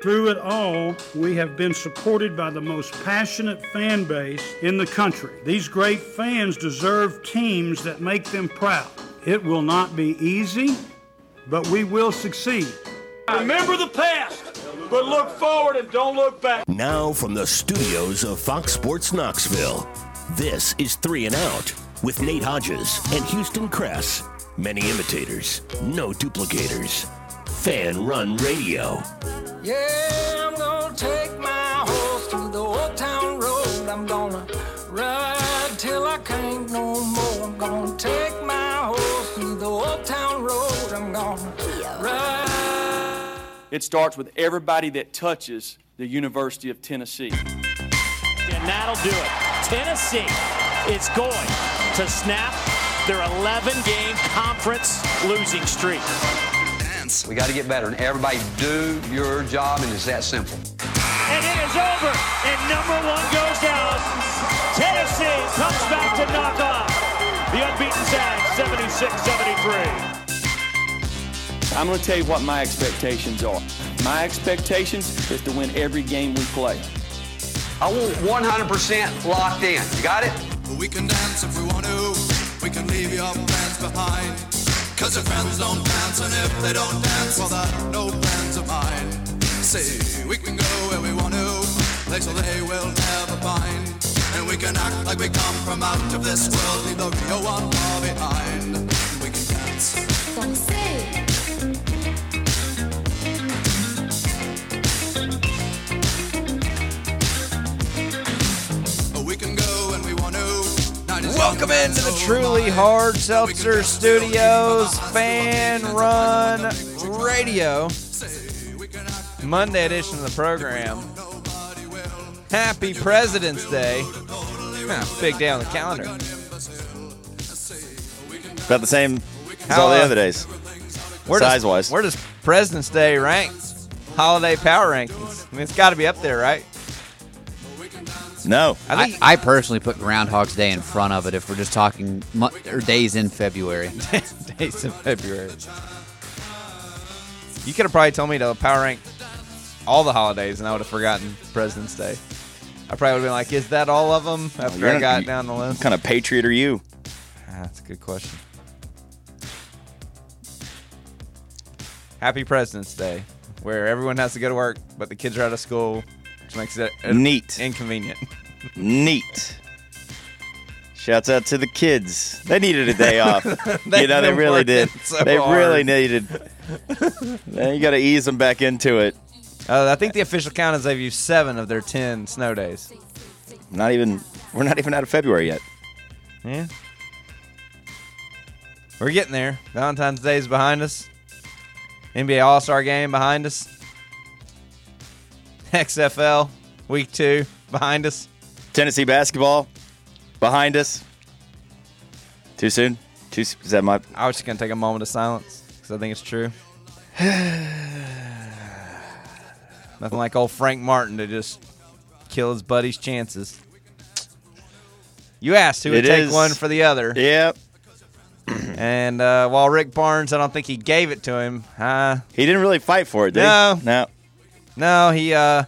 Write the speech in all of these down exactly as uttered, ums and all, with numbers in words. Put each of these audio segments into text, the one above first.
Through it all, we have been supported by the most passionate fan base in the country. These great fans deserve teams that make them proud. It will not be easy, but we will succeed. Remember the past, but look forward and don't look back. Now from the studios of Fox Sports Knoxville, this is Three and Out with Nate Hodges and Houston Kress. Many imitators, no duplicators. Fan Run Radio. Yeah, I'm gonna take my horse through the old town road. I'm gonna ride till I can't no more. I'm gonna take my horse through the old town road. I'm gonna ride. It starts with everybody that touches the University of Tennessee. And that'll do it. Tennessee is going to snap their eleven-game conference losing streak. We got to get better, and everybody do your job, and it's that simple. And it is over, and number one goes down. Tennessee comes back to knock off the unbeaten Zags, seventy-six seventy-three. I'm going to tell you what my expectations are. My expectations is to win every game we play. I want one hundred percent locked in. You got it? We can dance if we want to. We can leave your friends behind. Cause your friends don't dance, and if they don't dance, well, they're no friends of mine. Say, we can go where we want to, places they will never find. And we can act like we come from out of this world, leave the real one far behind. And we can dance. Oh, we can go when we want to. Welcome into the Truly Hard Seltzer Studios Fan Run Radio Monday edition of the program. Happy President's Day. Huh, big day on the calendar. About the same as How, all the uh, other days, where size-wise. Does, where does President's Day rank? Holiday power rankings. I mean, it's got to be up there, right? No. I, think, I, I personally put Groundhog's Day in front of it if we're just talking mo- or days in February. days in February. You could have probably told me to power rank all the holidays, and I would have forgotten President's Day. I probably would have been like, is that all of them after You're I got not, down the list? What kind of patriot are you? Ah, that's a good question. Happy President's Day, where everyone has to go to work, but the kids are out of school, which makes it neat, inconvenient. Neat. Shouts out to the kids. They needed a day off. You know, they really working did. so they hard. really needed. You got to ease them back into it. Uh, I think the official count is they've used seven of their ten snow days. Not even. We're not even out of February yet. Yeah. We're getting there. Valentine's Day is behind us. N B A All-Star Game behind us. X F L Week two behind us. Tennessee basketball behind us. Too soon? Too, is that my? I was just going to take a moment of silence because I think it's true. Nothing like old Frank Martin to just kill his buddy's chances. You asked who would It take is. one for the other. Yep. And uh, while Rick Barnes, I don't think he gave it to him. Uh, he didn't really fight for it, did no, he? No. No, he, uh...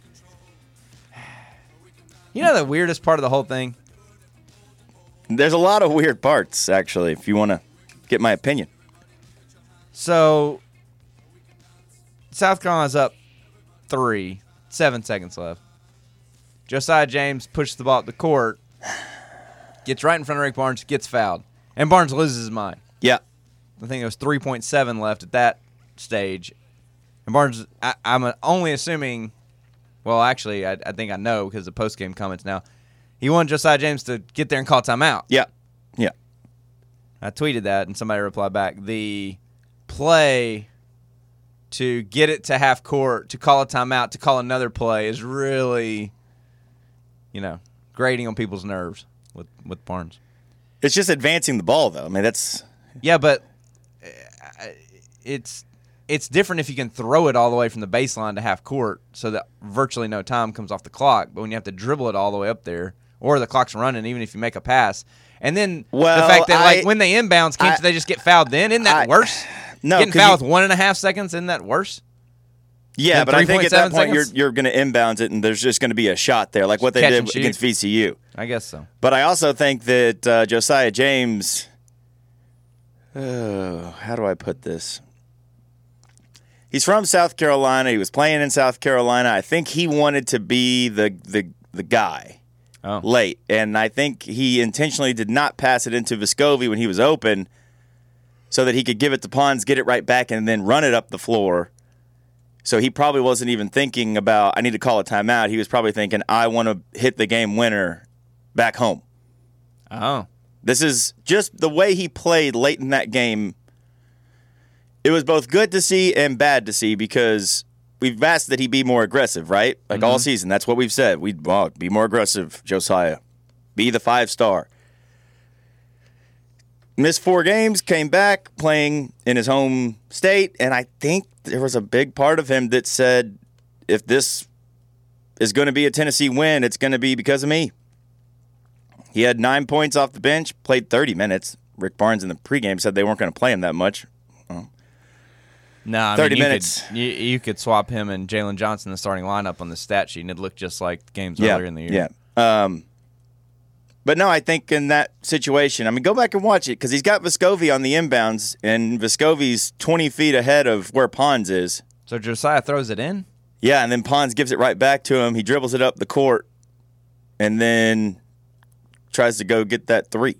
You know the weirdest part of the whole thing? There's a lot of weird parts, actually, if you want to get my opinion. So, South Carolina's up three. Seven seconds left. Josiah James pushes the ball up the court, gets right in front of Rick Barnes, gets fouled. And Barnes loses his mind. Yeah. I think it was three point seven left at that stage. And Barnes, I, I'm only assuming, well, actually, I, I think I know because of the post-game comments now. He wanted Josiah James to get there and call timeout. Yeah. Yeah. I tweeted that, and somebody replied back. The play to get it to half court, to call a timeout, to call another play is really, you know, grating on people's nerves with, with Barnes. It's just advancing the ball, though. I mean, that's... Yeah, but it's it's different if you can throw it all the way from the baseline to half court so that virtually no time comes off the clock. But when you have to dribble it all the way up there, or the clock's running, even if you make a pass. And then well, the fact that I, like when they inbounds, can't I, they just get fouled then? Isn't that I, worse? No. Getting fouled you, with one and a half seconds, isn't that worse? Yeah, Then but I think at that point seconds? you're you're going to inbounds it, and there's just going to be a shot there, like what they Catch did and shoot. against V C U. I guess so. But I also think that uh, Josiah James. Oh, how do I put this? He's from South Carolina. He was playing in South Carolina. I think he wanted to be the the the guy oh. late, and I think he intentionally did not pass it into Vescovi when he was open, so that he could give it to Pons, get it right back, and then run it up the floor. So he probably wasn't even thinking about, I need to call a timeout. He was probably thinking, I want to hit the game winner back home. Oh. This is just the way he played late in that game. It was both good to see and bad to see because we've asked that he be more aggressive, right? Like mm-hmm. all season. That's what we've said. We'd well, be more aggressive, Josiah. Be the five-star. Missed four games, came back playing in his home state, and I think there was a big part of him that said, if this is going to be a Tennessee win, it's going to be because of me. He had nine points off the bench, played thirty minutes. Rick Barnes in the pregame said they weren't going to play him that much. Well, no, I thirty mean, you minutes. Could, you, you could swap him and Jalen Johnson in the starting lineup on the stat sheet, and it'd look just like the games yeah, earlier in the year. Yeah. Um, but no, I think in that situation, I mean, go back and watch it because he's got Vescovi on the inbounds, and Vescovi's twenty feet ahead of where Pons is. So Josiah throws it in? Yeah, and then Pons gives it right back to him. He dribbles it up the court, and then tries to go get that three,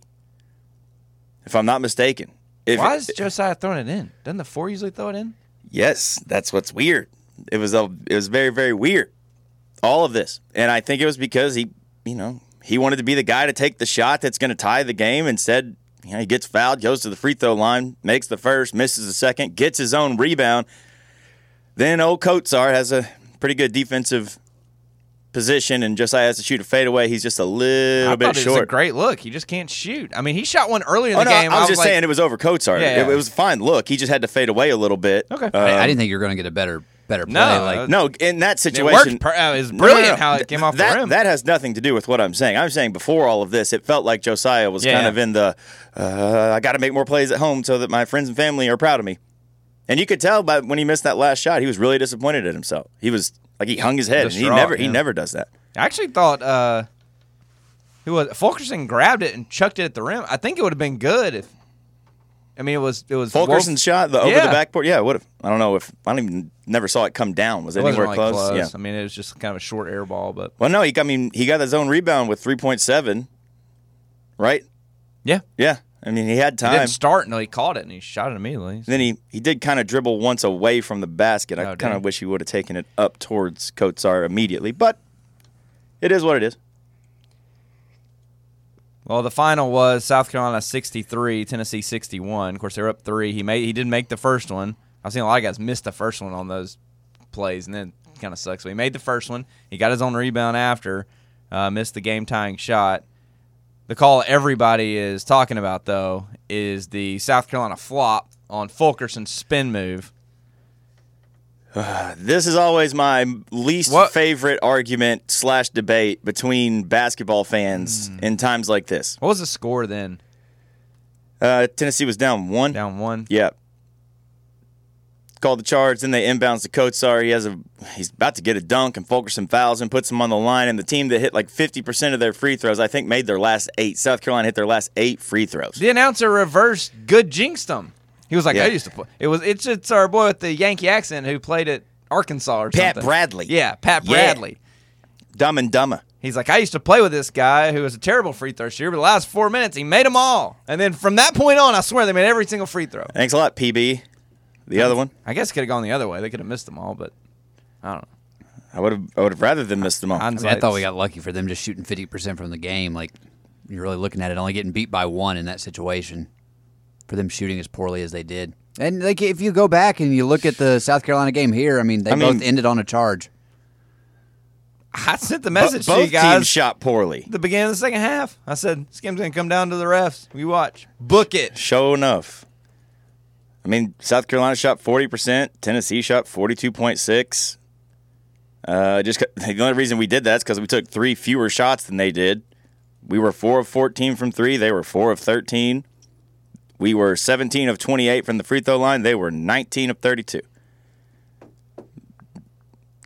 if I'm not mistaken. If Why it, is Josiah throwing it in? Doesn't the four usually throw it in? Yes, that's what's weird. It was a, it was very, very weird, all of this. And I think it was because he, you know, he wanted to be the guy to take the shot that's going to tie the game. Instead, you know, he gets fouled, goes to the free throw line, makes the first, misses the second, gets his own rebound. Then old Kotsar has a pretty good defensive position, and Josiah has to shoot a fadeaway. He's just a little I bit thought it short. was a great look. He just can't shoot. I mean, he shot one earlier in oh, the no, game. I was, I was just like, saying it was over Kotsar. Yeah, yeah. It, it was a fine look. He just had to fade away a little bit. Okay. Um, I, I didn't think you were going to get a better better play. No, like no, in that It situation, worked. Per- uh, it was brilliant no, no, no. how it came off that, the rim. That has nothing to do with what I'm saying. I'm saying before all of this, it felt like Josiah was Yeah, kind yeah. of in the, uh, I got to make more plays at home so that my friends and family are proud of me. And you could tell by when he missed that last shot, he was really disappointed at himself. He was like he hung his head, and he Distraught, never he yeah. never does that. I actually thought uh, who was Fulkerson grabbed it and chucked it at the rim. I think it would have been good if. I mean, it was it was Fulkerson's Wolf- shot, the over Yeah. the backboard, yeah, would have. I don't know if I don't even never saw it come down. Was it, It wasn't anywhere really close? close. Yeah. I mean, it was just kind of a short air ball, but Well, no, he. I mean, he got his own rebound with three point seven, right? yeah, Yeah. I mean, he had he time. didn't start until he caught it and he shot it immediately. Then he, he did kind of dribble once away from the basket. I Oh, kind dang. of wish he would have taken it up towards Kotsar immediately, but it is what it is. Well, the final was South Carolina sixty-three, Tennessee sixty-one. Of course, they were up three. He made he didn't make the first one. I've seen a lot of guys miss the first one on those plays, and then it kind of sucks. So he made the first one. He got his own rebound after, uh, missed the game-tying shot. The call everybody is talking about, though, is the South Carolina flop on Fulkerson's spin move. This is always my least What? favorite argument slash debate between basketball fans Hmm. in times like this. What was the score then? Uh, Tennessee was down one. Down one? Yeah. Called the charge, then they inbounds to Kotsar. He has a he's about to get a dunk, and Fulkerson fouls him, puts him on the line. And the team that hit like fifty percent of their free throws, I think, made their last eight. South Carolina hit their last eight free throws. The announcer reversed good jinxed him. He was like, Yeah. I used to play. It was it's it's our boy with the Yankee accent who played at Arkansas or Pat something. Bradley. Yeah, Pat Yeah. Bradley. Dumb and Dumber. He's like, I used to play with this guy who was a terrible free throw shooter, but the last four minutes he made them all. And then from that point on, I swear they made every single free throw. Thanks a lot, P B. The other one. I guess it could have gone the other way. They could have missed them all, but I don't know. I would have I would have rather them missed them all. I, mean, I thought we got lucky for them just shooting fifty percent from the game. Like, you're really looking at it, only getting beat by one in that situation for them shooting as poorly as they did. And like, if you go back and you look at the South Carolina game here, I mean, they I mean- both ended on a charge. I sent the Bo- message to both you guys teams shot poorly. at the beginning of the second half. I said, this game's going to come down to the refs. We watch. Book it. Show enough. I mean, South Carolina shot forty percent. Tennessee shot forty-two point six. Uh, just 'cause- the only reason we did that is because we took three fewer shots than they did. We were four of fourteen from three. They were four of thirteen. We were seventeen of twenty-eight from the free throw line. They were nineteen of thirty-two.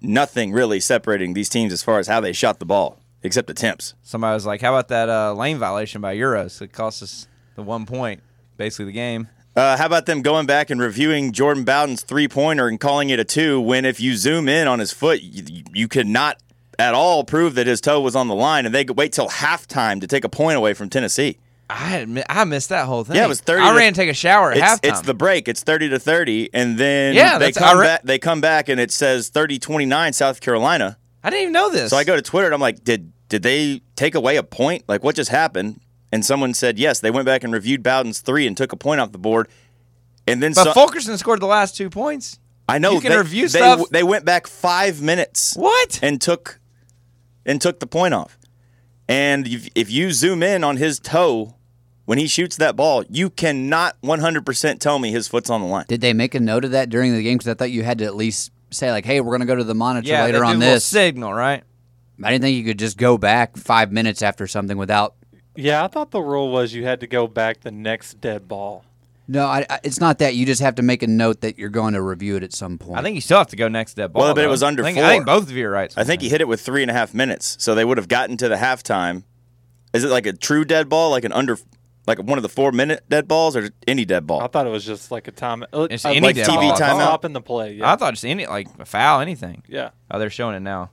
nothing really separating these teams as far as how they shot the ball, except attempts. Somebody was like, how about that uh, lane violation by Euros? It cost us the one point, basically the game. Uh, how about them going back and reviewing Jordan Bowden's three-pointer and calling it a two when if you zoom in on his foot, you, you could not at all prove that his toe was on the line, and they could wait till halftime to take a point away from Tennessee. I had, I missed that whole thing. Yeah, it was thirty. I to, ran to take a shower at it's, halftime. It's the break. It's thirty to thirty, and then yeah, they that's, come re- back. They come back, and it says thirty twenty-nine South Carolina. I didn't even know this. So I go to Twitter, and I'm like, did did they take away a point? Like, what just happened? And someone said, yes, they went back and reviewed Bowden's three and took a point off the board. And then, but so, Fulkerson scored the last two points. I know. You can they, review they, stuff. They went back five minutes. What? And took and took the point off. And if, if you zoom in on his toe when he shoots that ball, you cannot one hundred percent tell me his foot's on the line. Did they make a note of that during the game? Because I thought you had to at least say, like, hey, we're going to go to the monitor yeah, later they on do a little this. signal, right? I didn't think you could just go back five minutes after something without. Yeah, I thought the rule was you had to go back the next dead ball. No, I, I, it's not that. You just have to make a note that you're going to review it at some point. I think you still have to go next dead ball. Well, but though. it was under I think, four. I think both of you are right. I think he hit it with three and a half minutes, so they would have gotten to the halftime. Is it like a true dead ball, like an under, like one of the four-minute dead balls, or any dead ball? I thought it was just like a time. It's uh, any like dead T V ball. timeout. Stop in the play. Yeah. I thought just any like a foul, anything. Yeah. Oh, they're showing it now.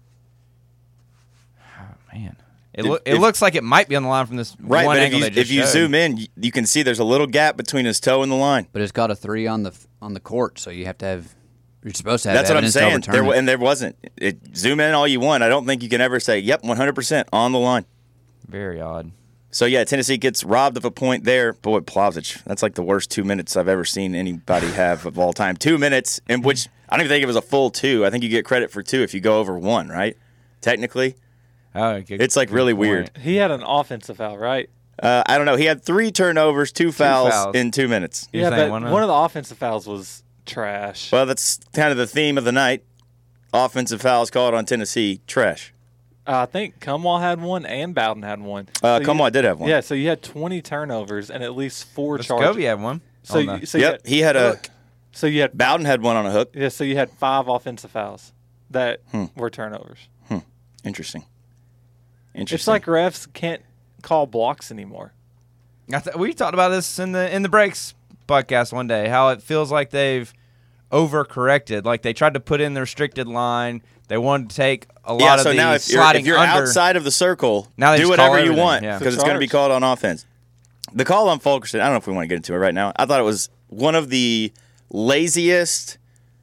Oh, man. It, If- lo- it if- looks like it might be on the line from this Right, one but if angle you, they just if you showed. zoom in, you, you can see there's a little gap between his toe and the line. But it's got a three on the on the court, so you have to have. You're supposed to have. That's what I'm evidence to saying. overturn There, it. wa- and there wasn't. It, zoom in all you want. I don't think you can ever say, yep, one hundred percent on the line. Very odd. So, yeah, Tennessee gets robbed of a point there. Boy, Plavsic, that's like the worst two minutes I've ever seen anybody have of all time. Two minutes, in which I don't even think it was a full two. I think you get credit for two if you go over one, right? Technically. Oh, good, it's like really point. weird. He had an offensive foul, right? Uh, I don't know. He had three turnovers, two fouls, fouls. in two minutes. Yeah, but one of, one of the offensive fouls was trash. Well, that's kind of the theme of the night. Offensive fouls called on Tennessee, trash. Uh, I think Cumwall had one and Bowden had one. Uh, So Cumwall you- did have one. Yeah, so you had twenty turnovers and at least four charges. Scobie had one. So, on you, the- so you Yep, he had a. So you had Bowden had one on a hook. Yeah, so you had five offensive fouls that Hmm. were turnovers. Hmm. Interesting. Interesting. It's like refs can't call blocks anymore. I th- we talked about this in the in the breaks podcast one day. How it feels like they've overcorrected. Like they tried to put in the restricted line. They wanted to take a lot yeah, of so the now if you're, sliding if you're under. outside of the circle, Now they do just call whatever you everything, want yeah. because It's it's going to be charge. called on offense. The call on Fulkerson, I don't know if we want to get into it right now. I thought it was one of the laziest,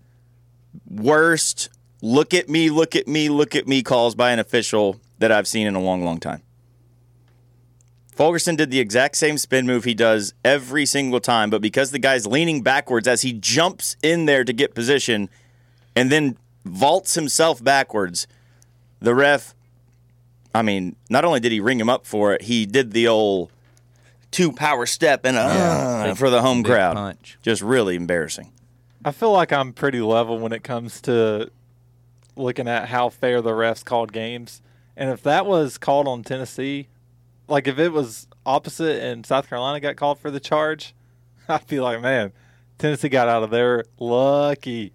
worst, look at me, look at me, look at me calls by an official that I've seen in a long, long time. Fulkerson did the exact same spin move he does every single time, but because the guy's leaning backwards as he jumps in there to get position and then vaults himself backwards, the ref, I mean, not only did he ring him up for it, he did the old two power step and a Yeah, uh, big- for the home big crowd. punch. Just really embarrassing. I feel like I'm pretty level when it comes to looking at how fair the refs called games. And if that was called on Tennessee, like if it was opposite and South Carolina got called for the charge, I'd be like, man, Tennessee got out of there lucky.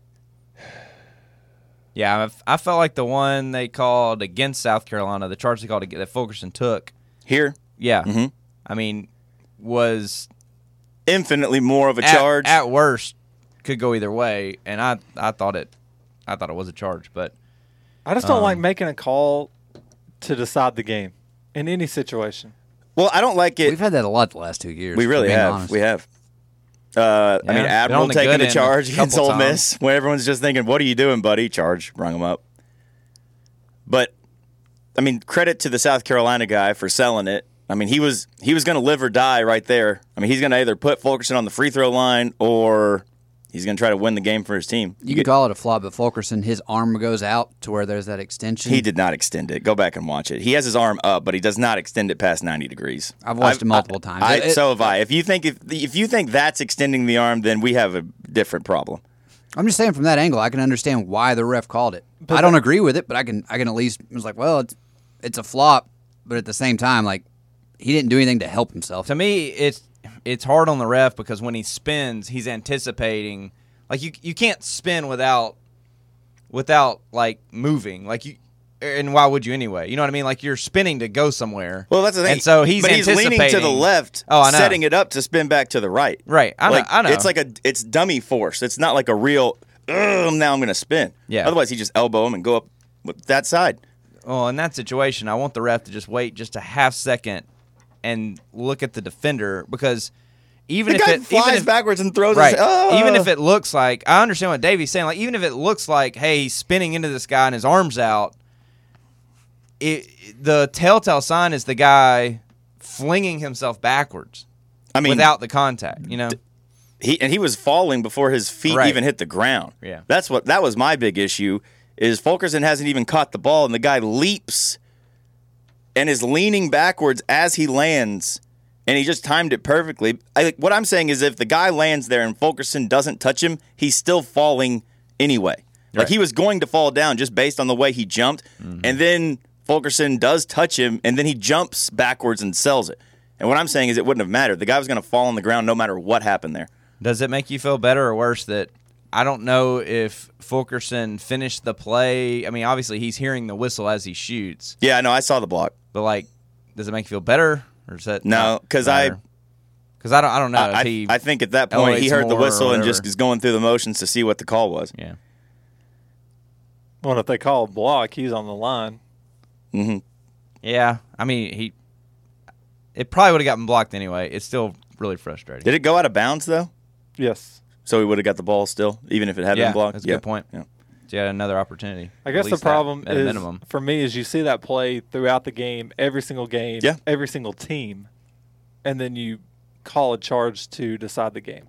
Yeah, I f- I felt like the one they called against South Carolina, the charge they called ag- that Fulkerson took. Here? Yeah. Mhm. I mean, was Infinitely more of a at, charge. at worst could go either way, and I, I thought it I thought it was a charge, but I just don't Um, like making a call to decide the game in any situation. Well, I don't like it. We've had that a lot the last two years. We for really being have. honest. We have. Uh, I Yeah, mean, been Admiral on the taking good the end charge a against couple Ole Miss times. when everyone's just thinking, what are you doing, buddy? Charge, rung him up. But, I mean, credit to the South Carolina guy for selling it. I mean, he was he was going to live or die right there. I mean, he's going to either put Fulkerson on the free throw line or he's going to try to win the game for his team. You can call it a flop, but Fulkerson, his arm goes out to where there's that extension. He did not extend it. Go back and watch it. He has his arm up, but he does not extend it past ninety degrees. I've watched it multiple I- times. I, It- so have I. If you think if if you think that's extending the arm, then we have a different problem. I'm just saying from that angle, I can understand why the ref called it. I don't agree with it, but I can I can at least it was like, well, it's it's a flop, but at the same time, like he didn't do anything to help himself. to me it's it's hard on the ref because when he spins, he's anticipating like you you can't spin without without like moving. Like you, and why would you anyway? You know what I mean? Like you're spinning to go somewhere. Well, that's the thing. And so he's but he's leaning to the left, oh, I know. setting it up to spin back to the right. Right. I know. Like, I know. It's like a it's dummy force. It's not like a real. Now I'm going to spin. Yeah. Otherwise, he just elbow him and go up with that side. Well, in that situation, I want the ref to just wait just a half second and look at the defender because even the if guy it flies even if, backwards and throws right, his, oh. even if it looks like I understand what Davey's saying. Like even if it looks like hey he's spinning into this guy and his arms out, it the telltale sign is the guy flinging himself backwards. I mean, without the contact, you know. He and he was falling before his feet Right. even hit the ground. Yeah. That's what that was my big issue. Is Fulkerson hasn't even caught the ball, and the guy leaps and is leaning backwards as he lands, and he just timed it perfectly. I, what I'm saying is if the guy lands there and Fulkerson doesn't touch him, he's still falling anyway. Like Right. he was going to fall down just based on the way he jumped, Mm-hmm. and then Fulkerson does touch him, and then he jumps backwards and sells it. And what I'm saying is it wouldn't have mattered. The guy was going to fall on the ground no matter what happened there. Does it make you feel better or worse that I don't know if Fulkerson finished the play? I mean, obviously he's hearing the whistle as he shoots. Yeah, no, I saw the block. But like, does it make you feel better, or is that No, because I, because I don't I don't know I, if he I think at that point he elevates heard the more whistle or and just whatever. is going through the motions to see what the call was. Yeah. Well, if they call a block, he's on the line. Mm-hmm. Yeah, I mean he. It probably would have gotten blocked anyway. It's still really frustrating. Did it go out of bounds though? Yes. So he would have got the ball still, even if it had yeah, been blocked. that's a Yeah. good point. Yeah. So you had another opportunity. I At guess the least that, problem at a is minimum. for me is you see that play throughout the game, every single game, Yeah. every single team, and then you call a charge to decide the game.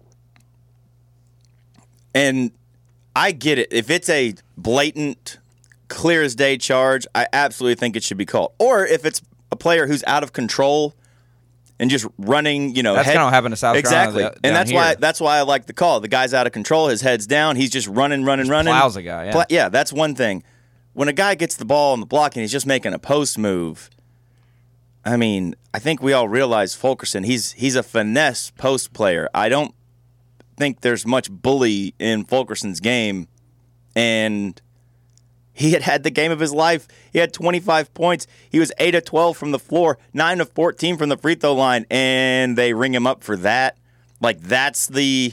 And I get it. If it's a blatant, clear as day charge, I absolutely think it should be called. Or if it's a player who's out of control and just running, you know, That's head, kinda what happened to South Carolina exactly. down And that's here. why that's why I like the call. The guy's out of control. His head's down. He's just running, running, Just running. plows a guy, yeah. Pla- yeah, that's one thing. When a guy gets the ball on the block and he's just making a post move, I mean, I think we all realize Fulkerson, he's he's a finesse post player. I don't think there's much bully in Fulkerson's game, and he had had the game of his life. He had twenty-five points. He was eight of twelve from the floor, nine of fourteen from the free throw line, and they ring him up for that. Like, that's the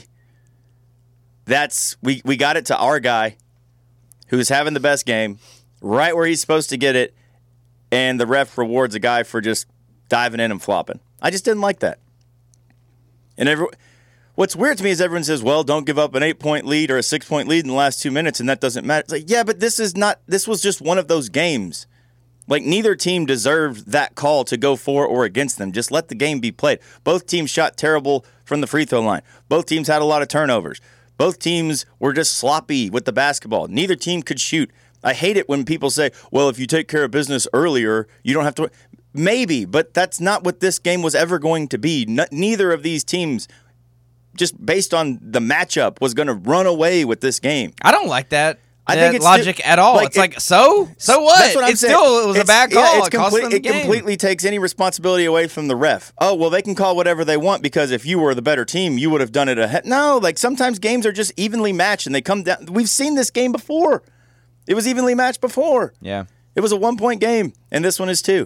– that's we, we got it to our guy who's having the best game, right where he's supposed to get it, and the ref rewards a guy for just diving in and flopping. I just didn't like that. And every, what's weird to me is everyone says, well, don't give up an eight-point lead or a six-point lead in the last two minutes, and that doesn't matter. It's like, yeah, but this is not – this was just one of those games. Like, neither team deserved that call to go for or against them. Just let the game be played. Both teams shot terrible from the free throw line. Both teams had a lot of turnovers. Both teams were just sloppy with the basketball. Neither team could shoot. I hate it when people say, well, if you take care of business earlier, you don't have to – maybe, but that's not what this game was ever going to be. No, neither of these teams, just based on the matchup, was going to run away with this game. I don't like that. I that think it's logic sti- at all. like, it's it- like so, so what? That's what I'm it's saying. still it was a It's- bad call. Yeah, it's it cost complete- them the it game. completely takes any responsibility away from the ref. Oh, well, they can call whatever they want because if you were the better team, you would have done it ahead. No, like sometimes games are just evenly matched and they come down. We've seen this game before. It was evenly matched before. Yeah. It was a one-point game, and this one is two.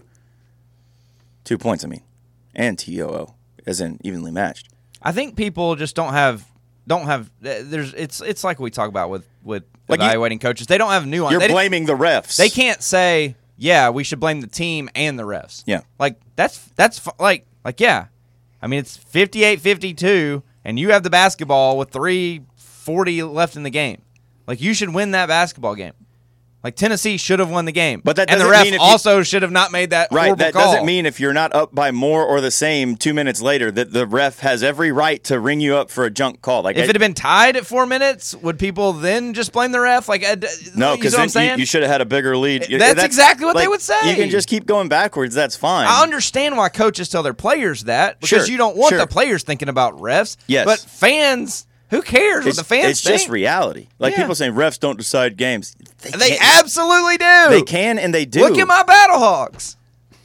Two points, I mean, and T O O, as in evenly matched. I think people just don't have don't have. There's it's it's like we talk about with with Like you- evaluating coaches. They don't have nuance. You're They- blaming the refs. They can't say, yeah, we should blame the team and the refs. Yeah. Like that's that's fu- like like yeah. I mean it's fifty-eight fifty-two and you have the basketball with three forty left in the game. Like you should win that basketball game. Like Tennessee should have won the game. But that and the doesn't ref mean if you- also should have not made that Right, horrible that call. doesn't mean if you're not up by more or the same two minutes later that the ref has every right to ring you up for a junk call. Like If I- it had been tied at four minutes, would people then just blame the ref? Like, uh, d- no, you because know what I'm then you, saying? you should have had a bigger lead. That's exactly what they like, would say. You can just keep going backwards. That's fine. I understand why coaches tell their players that because Sure, you don't want sure. the players thinking about refs. Yes. But fans, who cares it's what the fans it's think? just reality. Like Yeah. people saying refs don't decide games. They, They can't. absolutely do. They can and they do. Look at my Battlehawks.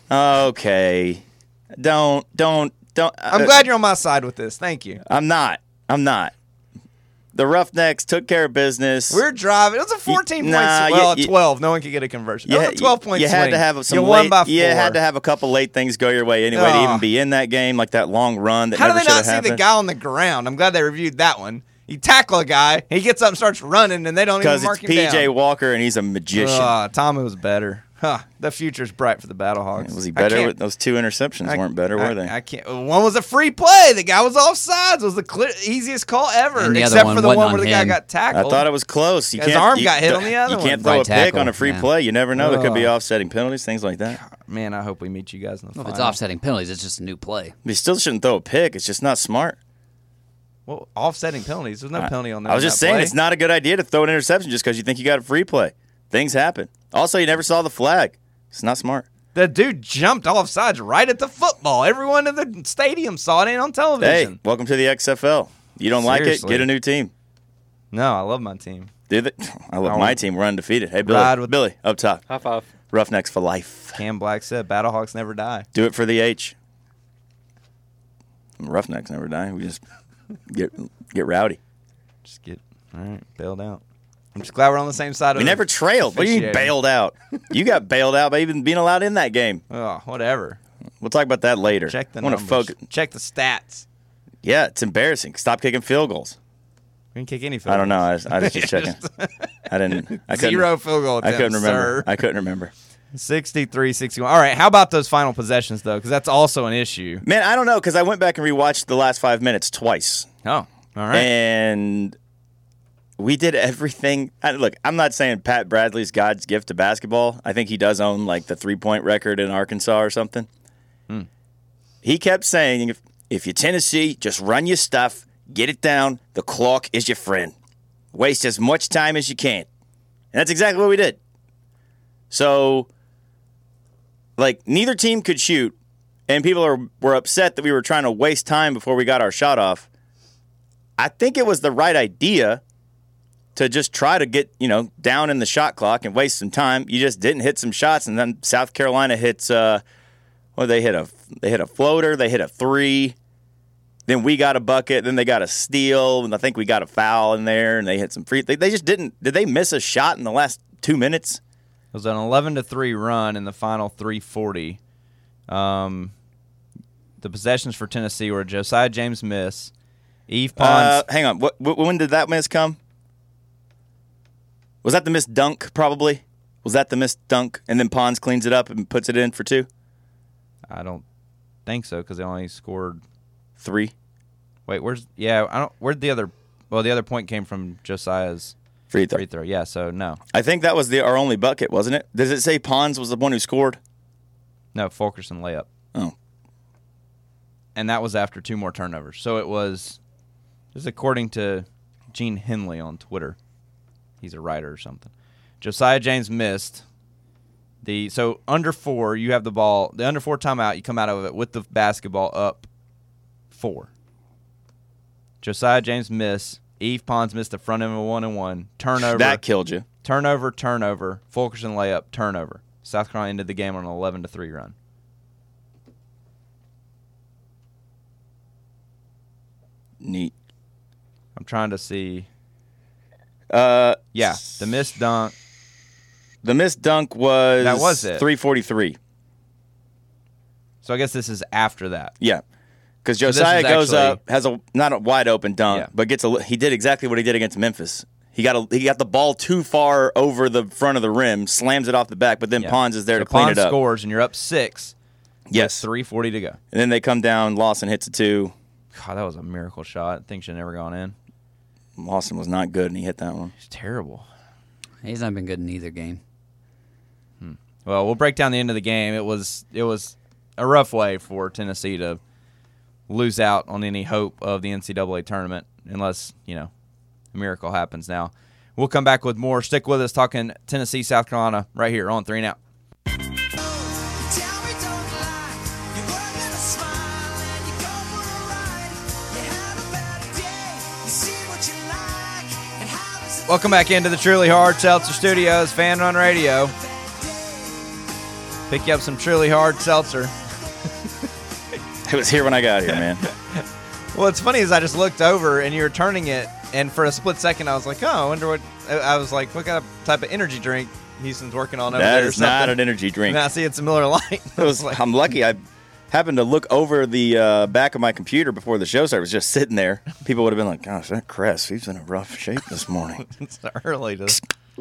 Okay. Don't, don't, don't. I'm uh, glad you're on my side with this. Thank you. I'm not. I'm not. the Roughnecks took care of business. We're driving. It was a fourteen you, point nah, swing. Well, you, twelve. No one could get a conversion. It was a twelve point you swing. had to have some you late, won by four. You had to have a couple late things go your way anyway oh. to even be in that game, like that long run that How never do they not should see have happened. the guy on the ground? I'm glad they reviewed that one. You tackle a guy, he gets up and starts running, and they don't even mark him down. Because it's P J Walker, and he's a magician. Uh, Tommy was better. Huh. The future's bright for the Battlehawks. Was he better? With those two interceptions I, weren't better, I, were they? I can't. One was a free play. The guy was offsides. It was the clear, easiest call ever, And the except other for the one one wasn't where the on guy him. got tackled. I thought it was close. You His can't, arm you, got hit on the other You one. can't throw Right a pick tackle, on a free yeah. play. You never know. There could be Oh. offsetting penalties, things like that. Man, I hope we meet you guys in the Well, if final. it's offsetting penalties, it's just a new play. You still shouldn't throw a pick. It's just not smart. Well, offsetting penalties. There's no I, penalty on that. I was on just that saying play. it's not a good idea to throw an interception just because you think you got a free play. Things happen. Also, you never saw the flag. It's not smart. The dude jumped off sides right at the football. Everyone in the stadium saw it. Ain't on television. Hey, welcome to the X F L. You don't like it? Seriously. Get a new team. No, I love my team. Do they? I love I my want- team. We're undefeated. Hey, Ride Billy. with- Billy, up top. High five. Roughnecks for life. Cam Black said, "Battlehawks never die." Do it for the H. Roughnecks never die. We just get get rowdy. Just get all right, bailed out. I'm just glad we're on the same side of We it. never trailed. What do you mean Officiating. bailed out? You got bailed out by even being allowed in that game. Oh, whatever. We'll talk about that later. Check the I wanna numbers. focus- Check the stats. Yeah, it's embarrassing. Stop kicking field goals. We can kick any field I don't know. I goals. was, I was just checking. I didn't. I couldn't, Zero field goal I couldn't attempts, remember. sir. I couldn't remember. sixty-three sixty-one. All right, how about those final possessions, though? Because that's also an issue. Man, I don't know because I went back and rewatched the last five minutes twice. Oh, all right. And we did everything. I- Look, I'm not saying Pat Bradley's God's gift to basketball. I think he does own like the three-point record in Arkansas or something. Hmm. He kept saying, if, if you're Tennessee, just run your stuff, get it down. The clock is your friend. Waste as much time as you can. And that's exactly what we did. So, like, neither team could shoot, and people are, were upset that we were trying to waste time before we got our shot off. I think it was the right idea to just try to get, you know, down in the shot clock and waste some time. You just didn't hit some shots, and then South Carolina hits, uh, well, they hit a they hit a floater, they hit a three, then we got a bucket, then they got a steal, and I think we got a foul in there, and they hit some free. They, they just didn't. Did they miss a shot in the last two minutes? It was an eleven to three run in the final three forty. Um, the possessions for Tennessee were Josiah James miss, Eve Pons. Uh, hang on. What, what, when did that miss come? Was that the missed dunk, probably? Was that the missed dunk? And then Pons cleans it up and puts it in for two? I don't think so because they only scored three. Wait, where's yeah? I don't. Where'd the other? Well, the other point came from Josiah's free throw. Free throw. Yeah. So no. I think that was the our only bucket, wasn't it? Does it say Pons was the one who scored? No, Fulkerson layup. Oh. And that was after two more turnovers. So it was, this is according to Gene Henley on Twitter. He's a writer or something. Josiah James missed the, so under four, you have the ball, the under four timeout, you come out of it with the basketball up four. Josiah James missed. Eve Pons missed the front end of a one and one. Turnover. That killed you. Turnover, turnover. Fulkerson layup, turnover. South Carolina ended the game on an eleven to three run. Neat. I'm trying to see. Uh, yeah, the missed dunk. The missed dunk was That was it. three forty-three. So I guess this is after that. Yeah. Because So this Josiah is goes actually- up, has a not a wide open dunk, Yeah. but gets a. He did exactly what he did against Memphis. He got a, he got the ball too far over the front of the rim, slams it off the back, but then Yeah. Pons is there So to clean Pons it up. scores, and you're up six. Yes. three forty to go. And then they come down. Lawson hits a two. God, that was a miracle shot. I think should have never gone in. Lawson was not good, and he hit that one. It's terrible. He's not been good in either game. Hmm. Well, we'll break down the end of the game. It was it was a rough way for Tennessee to lose out on any hope of the N C double A tournament unless, you know, a miracle happens now. We'll come back with more. Stick with us talking Tennessee, South Carolina right here on Three and Out. Welcome back into the Truly Hard Seltzer Studios, Fan Run Radio. Pick you up some Truly Hard Seltzer. It was here when I got here, man. Well, it's funny is I just looked over and you were turning it And for a split second, I was like, oh, I wonder what. I was like, what kind of type of energy drink Houston's working on over that there? That is not an energy drink. Now I see it's a Miller Lite. It was, like, I'm lucky I happened to look over the uh, back of my computer before the show started. It was just sitting there. People would have been like, gosh, that Cress, he's in a rough shape this morning. It's early to.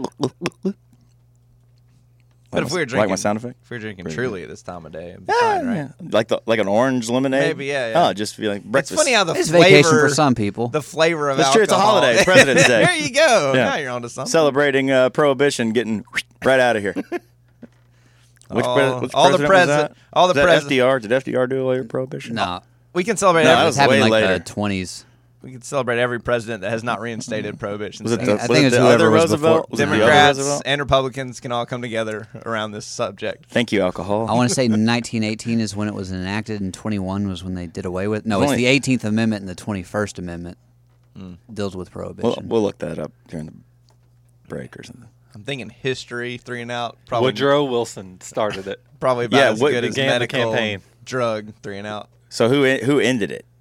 But like if we were drinking, like my sound effect, if we were drinking Pretty Truly good. at this time of day, it'd be yeah, fine, right? Yeah. Like the like an orange lemonade. Maybe, yeah. yeah. Oh, just feel like breakfast. It's funny how the It's flavor, vacation for some people. The flavor of That's alcohol. true. It's a holiday. It's President's Day. There you go. Yeah. Now you're on to something. Celebrating uh, Prohibition, getting right out of here. Which, all, pre- which all the president was president, that? all the Was that president. F D R. Did F D R do away with Prohibition? No, We can celebrate. No, every, that it was was happened way like later. the twenties. we can celebrate every president that has not reinstated prohibition. Was it So the, I was think it it's the whoever other was Roosevelt? before- Was it the other Democrats Roosevelt? and Republicans can all come together around this subject. Thank you, alcohol. I want to say nineteen eighteen is when it was enacted, and twenty-one was when they did away with. No, it's Only- the eighteenth Amendment and the twenty-first Amendment Hmm. deals with We'll, prohibition. we'll look that up during the break or something. I'm thinking history, three and out. Probably, Woodrow Wilson started it. probably about Yeah, as what good as began the medical campaign. drug, three and out. So who en- who ended it?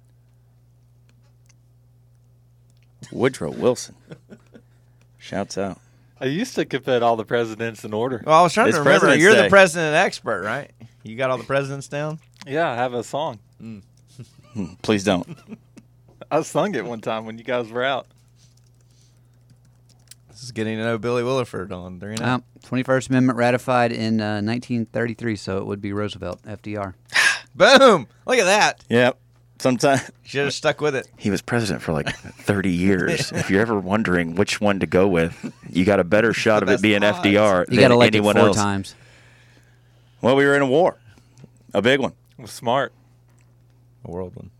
Woodrow Wilson. Shouts out. I used to put all the presidents in order. Well, I was trying It's to remember. President's You're Day. the president expert, right? You got all the presidents down? Yeah, I have a song. Hmm, Please don't. I sung it one time when you guys were out. This is getting to know Billy Williford on three and out. Um, twenty-first Amendment ratified in uh, nineteen thirty-three, so it would be Roosevelt, F D R. Boom! Look at that. Yep. Sometimes Should have stuck with it. he was president for like thirty years. If you're ever wondering which one to go with, you got a better shot of it best being F D R You got than elected anyone four else. times. Well, we were in a war, a big one. It was smart. A world one.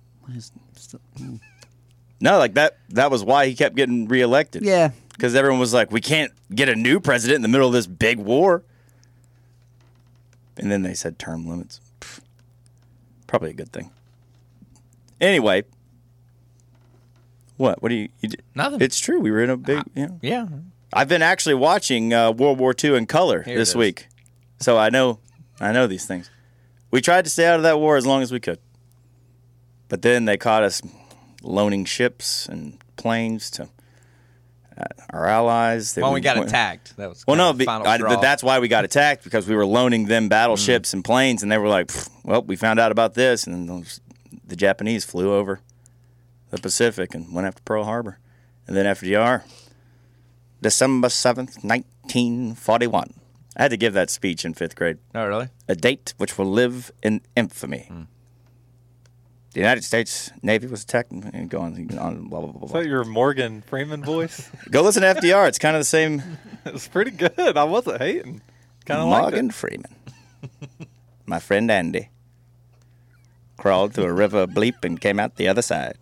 No, like that. That was why he kept getting reelected. Yeah. Because everyone was like, we can't get a new president in the middle of this big war. And then they said term limits. Pfft. Probably a good thing. Anyway. What? What do you... you d- Nothing. It's true. We were in a big... You know. Yeah. I've been actually watching uh, World War Two in color Here it this is. week. So I know I know these things. We tried to stay out of that war as long as we could. But then they caught us loaning ships and planes to uh, our allies. They Well, were- we got attacked. That was Well, kind no, of the be- final I, straw. but that's why we got attacked, because we were loaning them battleships Mm. and planes, and they were like, "Pfft, well, we found out about this, and then those, the Japanese flew over the Pacific and went after Pearl Harbor. And then F D R, December seventh, nineteen forty-one. I had to give that speech in fifth grade. Oh, really? A date which will live in infamy. Mm. The United States Navy was attacked, and go on, on blah, blah, blah, Is blah. that your Morgan Freeman voice? Go listen to F D R. It's kind of the same. It was pretty good. I wasn't hating. Kind of liked Morgan it. Freeman. My friend Andy crawled through a river of bleep and came out the other side.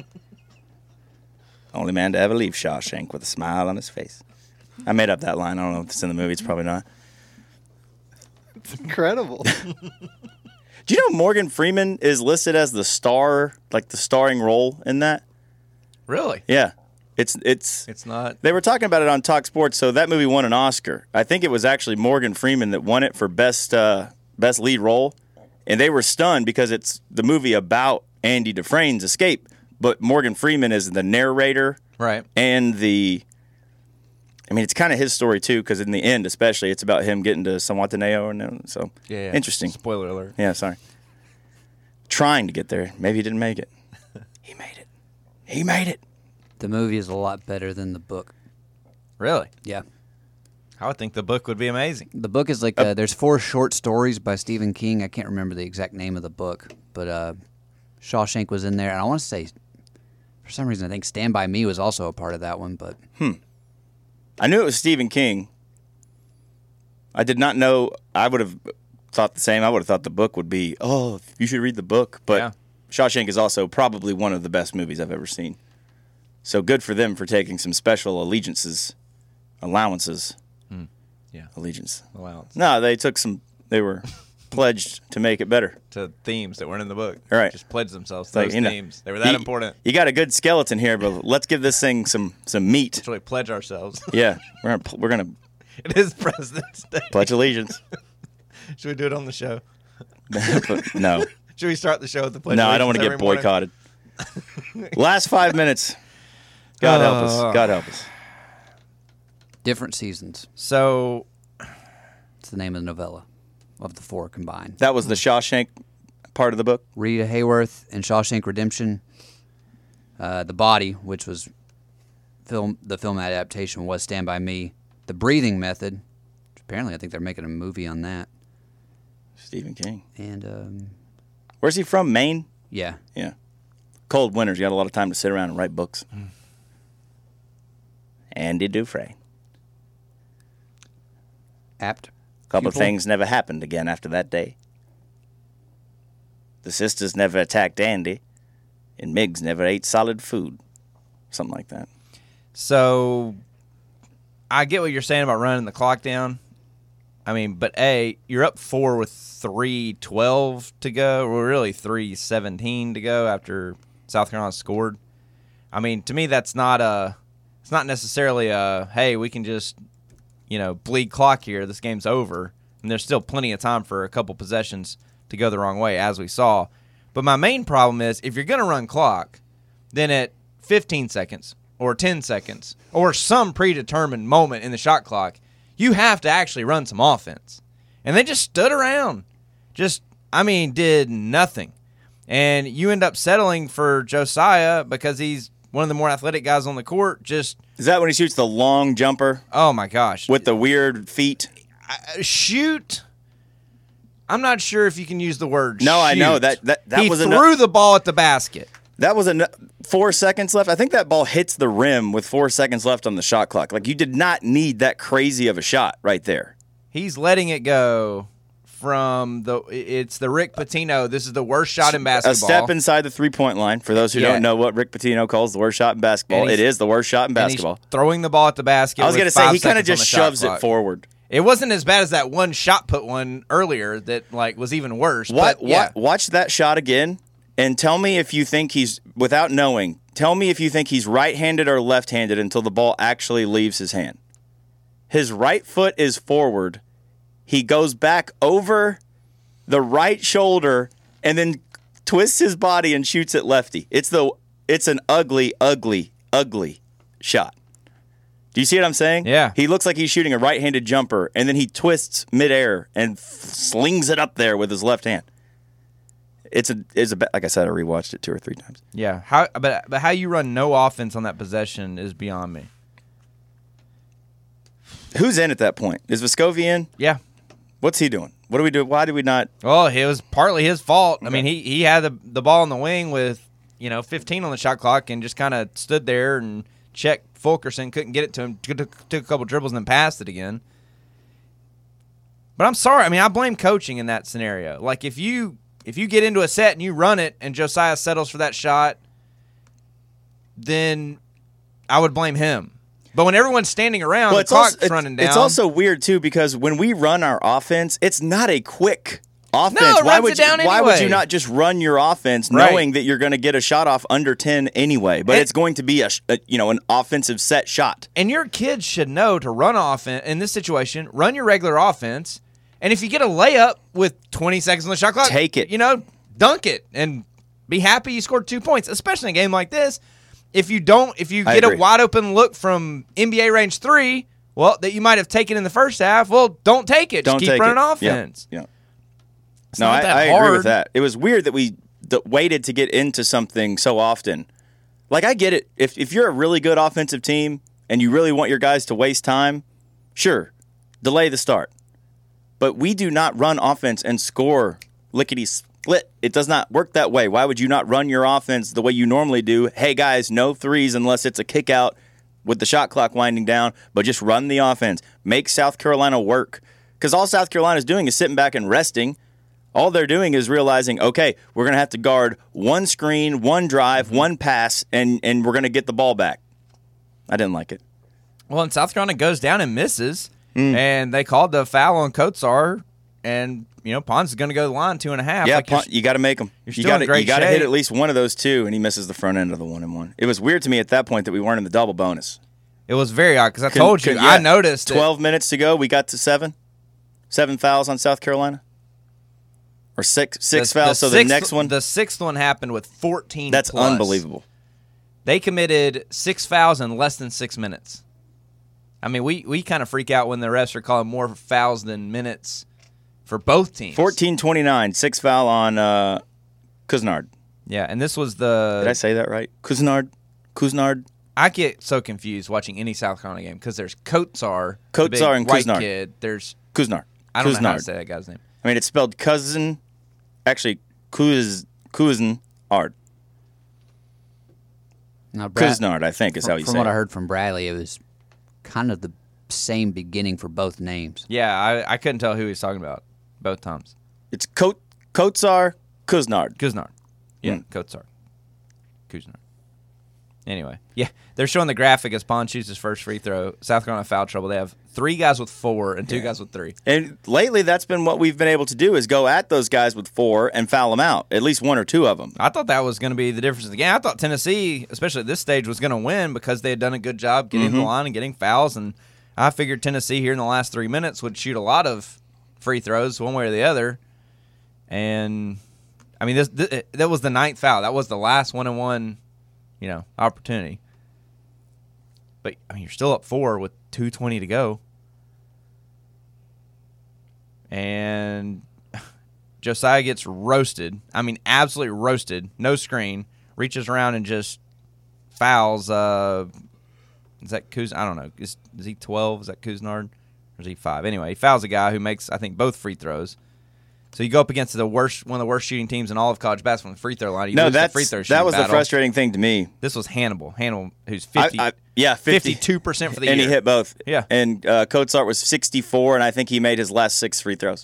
Only man to ever leave Shawshank with a smile on his face. I made up that line. I don't know if it's in the movie. It's probably not. It's incredible. Do you know Morgan Freeman is listed as the star, like the starring role in that? Really? Yeah. It's it's It's not. They were talking about it on Talk Sports, so that movie won an Oscar. I think it was actually Morgan Freeman that won it for best uh, best lead role, and they were stunned because it's the movie about Andy Dufresne's escape, but Morgan Freeman is the narrator, Right. and the. I mean, it's kind of his story too, because in the end, especially, it's about him getting to Sawataneo, and so Yeah, yeah. interesting. Spoiler alert. Yeah, sorry. Trying to get there, maybe he didn't make it. He made it. He made it. The movie is a lot better than the book. Really? Yeah. I would think the book would be amazing. The book is like, uh, there's four short stories by Stephen King. I can't remember the exact name of the book, but uh, Shawshank was in there. And I want to say, for some reason, I think Stand By Me was also a part of that one. But Hmm. I knew it was Stephen King. I did not know. I would have thought the same. I would have thought the book would be, oh, you should read the book. But Yeah. Shawshank is also probably one of the best movies I've ever seen. So good for them for taking some special allegiances, allowances. Hmm. Yeah. Allegiance. Allowance. No, they took some, they were pledged to make it better. To themes that weren't in the book. All right. Just pledged themselves It's to like, those you know, themes. They were that you- important. You got a good skeleton here, but let's give this thing some, some meat. Let's really pledge ourselves. Yeah, we're gonna, we're gonna It is President's Day. pledge allegiance. Should we do it on the show? But no. Should we start the show with the pledge? No, I don't want to Allegiance get every morning? boycotted. Last five minutes. God help us. God help us. Different seasons. So, it's the name of the novella of the four combined. That was the Shawshank part of the book? Rita Hayworth in Shawshank Redemption. Uh, the Body, which was film, the film adaptation, was Stand By Me. The Breathing Method. Apparently, I think they're making a movie on that. Stephen King. And um, where's he from? Maine? Yeah. Yeah. Cold winters. You got a lot of time to sit around and write books. Mm. Andy Dufresne. Apt. A couple Pupil. of things never happened again after that day. The sisters never attacked Andy, and Miggs never ate solid food. Something like that. So, I get what you're saying about running the clock down. I mean, but A, you're up four with three twelve to go, or really three seventeen to go after South Carolina scored. I mean, to me, that's not a, it's not necessarily a, hey, we can just, you know, bleed clock here. This game's over. And there's still plenty of time for a couple possessions to go the wrong way, as we saw. But my main problem is, if you're going to run clock, then at fifteen seconds or ten seconds or some predetermined moment in the shot clock, you have to actually run some offense. And they just stood around. Just, I mean, did nothing. And you end up settling for Josiah because he's one of the more athletic guys on the court. Just Is that when he shoots the long jumper? Oh, my gosh. With the weird feet? Uh, shoot. I'm not sure if you can use the word No, shoot. I know. That that, that he was threw enough. the ball at the basket. That was en- four seconds left. I think that ball hits the rim with four seconds left on the shot clock. Like, you did not need that crazy of a shot right there. He's letting it go from the – it's the Rick Pitino. This is the worst shot in basketball. A step inside the three-point line. For those who Yeah. don't know what Rick Pitino calls the worst shot in basketball, And it he's- is the worst shot in and he's basketball. throwing the ball at the basket. I was going to say, he kind of just shoves it forward. It wasn't as bad as that one shot put one earlier that like was even worse. What, but, yeah. what, watch that shot again and tell me if you think he's, without knowing, tell me if you think he's right-handed or left-handed until the ball actually leaves his hand. His right foot is forward. He goes back over the right shoulder and then twists his body and shoots it lefty. It's the it's an ugly, ugly, ugly shot. Do you see what I'm saying? Yeah. He looks like he's shooting a right-handed jumper, and then he twists midair and f- slings it up there with his left hand. It's a, it's a, like I said, I rewatched it two or three times. Yeah, how but but how you run no offense on that possession is beyond me. Who's in at that point? Is Vescovi in? Yeah. What's he doing? What do we do? Why did we not? Well, it was partly his fault. I mean, he he had the the ball in the wing with you know fifteen on the shot clock and just kind of stood there and checked Fulkerson, couldn't get it to him, took, took a couple dribbles and then passed it again. But I'm sorry. I mean, I blame coaching in that scenario. Like if you if you get into a set and you run it and Josiah settles for that shot, then I would blame him. But when everyone's standing around, Well, the it's clock's also, it's, running down. it's also weird too because when we run our offense, it's not a quick offense. No, it why runs would it down you, Why would anyway. you not just run your offense Right. knowing that you're going to get a shot off under ten anyway? But And- it's going to be a, sh- a you know an offensive set shot. And your kids should know to run offense in this situation. Run your regular offense, and if you get a layup with twenty seconds on the shot clock, Take it. You know, dunk it, and be happy you scored two points. Especially in a game like this, if you don't, if you I get agree. a wide open look from N B A range three, well, that you might have taken in the first half. Well, don't take it. Don't Just keep take running it. offense. Yeah. yeah. It's no, not I, that I hard. agree with that. It was weird that we d- waited to get into something so often. Like, I get it. If if you're a really good offensive team and you really want your guys to waste time, sure, delay the start. But we do not run offense and score lickety-split. It does not work that way. Why would you not run your offense the way you normally do? Hey, guys, no threes unless it's a kick out with the shot clock winding down, but just run the offense. Make South Carolina work. Because all South Carolina is doing is sitting back and resting. All they're doing is realizing, okay, we're going to have to guard one screen, one drive, Mm-hmm. one pass, and, and we're going to get the ball back. I didn't like it. Well, and South Carolina goes down and misses, Mm. and they called the foul on Kotsar, and you know Pons is going to go to the line two and a half. Yeah, Like, you're- punt, you got to make them. you're You still in got to great you got to hit shape. at least one of those two, and he misses the front end of the one and one. It was weird to me at that point that we weren't in the double bonus. It was very odd because I Could- told you, could- I yeah, noticed it. Twelve minutes to go, we got to seven, seven fouls on South Carolina, or six six The- fouls. so sixth, the next one, the sixth one happened with fourteen. that's plus. unbelievable. They committed six fouls in less than six minutes. I mean, we, we kind of freak out when the refs are calling more fouls than minutes for both teams. fourteen twenty-nine, six foul on uh, Kuznard. Yeah, and this was the... Did I say that right? Kuznard? Kuznard? I get so confused watching any South Carolina game because there's Kotsar, Kotsar the big and white Kuznard. kid. There's Kuznard. I don't Kuznard. know how to say that guy's name. I mean, it's spelled cousin. Actually, Kuz, Kuznard. Now, Brad, Kuznard, I think, is from, how you from say what it. I heard from Bradley, it was kind of the same beginning for both names. Yeah, I, I couldn't tell who he was talking about both times. It's Kot, Kotsar Kuznard. Kuznard. Yeah, Mm. Kotsar. Kuznard. Anyway, yeah, they're showing the graphic as Pond shoots his first free throw. South Carolina foul trouble. They have three guys with four and two Yeah. guys with three. And lately, that's been what we've been able to do is go at those guys with four and foul them out, at least one or two of them. I thought that was going to be the difference in the game. I thought Tennessee, especially at this stage, was going to win because they had done a good job getting to the Mhm. line and getting fouls. And I figured Tennessee here in the last three minutes would shoot a lot of free throws one way or the other. And, I mean, this, this that was the ninth foul. That was the last one-on-one, you know, opportunity. But, I mean, you're still up four with two twenty to go. And Josiah gets roasted. I mean, absolutely roasted. No screen. Reaches around and just fouls. Uh, is that Kuz? I don't know. Is, is he twelve? Is that Kuznard? Or is he five? Anyway, he fouls a guy who makes, I think, both free throws. So you go up against the worst, one of the worst shooting teams in all of college basketball on the free throw line. You No, lose the that's free throw that shooting was battle. the frustrating thing to me. This was Hannibal. Hannibal, who's fifty, I, I, yeah, fifty, fifty-two percent for the and year. he hit both. Yeah. And uh, Kotsart was sixty-four, and I think he made his last six free throws.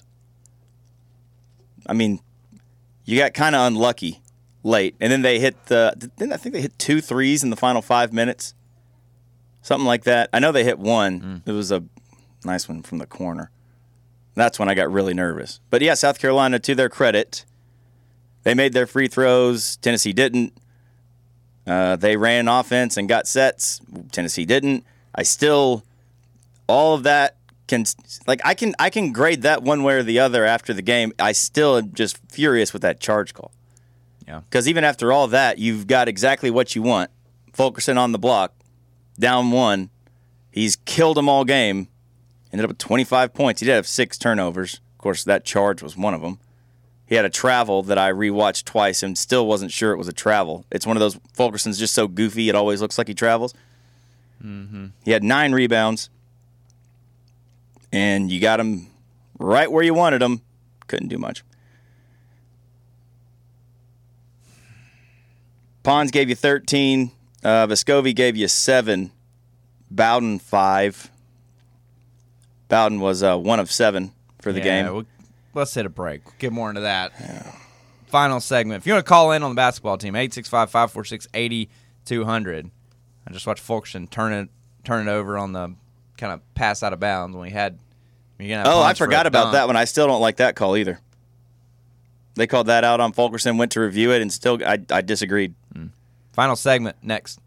I mean, you got kind of unlucky late, and then they hit the. Didn't I think they hit two threes in the final five minutes? Something like that. I know they hit one. Mm. It was a nice one from the corner. That's when I got really nervous. But yeah, South Carolina, to their credit, they made their free throws. Tennessee didn't. Uh, they ran offense and got sets. Tennessee didn't. I still, all of that can, like I can, I can grade that one way or the other after the game. I still am just furious with that charge call. Yeah. Because even after all that, you've got exactly what you want. Fulkerson on the block, down one. He's killed them all game. Ended up with twenty-five points. He did have six turnovers. Of course, that charge was one of them. He had a travel that I rewatched twice and still wasn't sure it was a travel. It's one of those, Fulkerson's just so goofy, it always looks like he travels. Mm-hmm. He had nine rebounds, and you got him right where you wanted him. Couldn't do much. Pons gave you thirteen. Uh, Vescovi gave you seven. Bowden, five. Bowden was uh, one of seven for the Yeah, game. We'll, let's hit a break. We'll get more into that. Yeah. Final segment. If you want to call in on the basketball team, eight six five, five four six, eight oh two hundred. I just watched Fulkerson turn it turn it over on the kind of pass out of bounds when we had. You're gonna have Oh, I Pons for a forgot about dunk. that one. I still don't like that call either. They called that out on Fulkerson, went to review it, and still I, I disagreed. Mm. Final segment next.